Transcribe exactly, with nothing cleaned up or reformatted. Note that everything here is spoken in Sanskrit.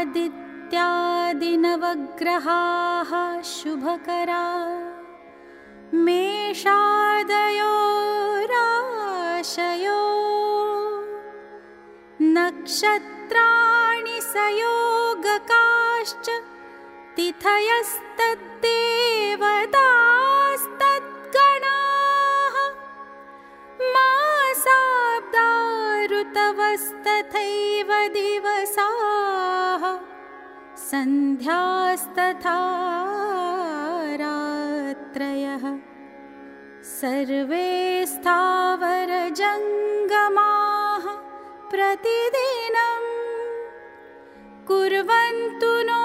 आदित्यादिनवग्रहाः शुभकरा मेषादयो राशयो नक्षत्राणि सयोगकाश्च तिथयस्तद्देवतास्तद्गणाः मासाब्दा ऋतवस्तथैव दिवसाः सन्ध्यास्तथा रात्रयः सर्वे स्थावरजङ्गमाः प्रतिदिनं कुर्वन्तु नो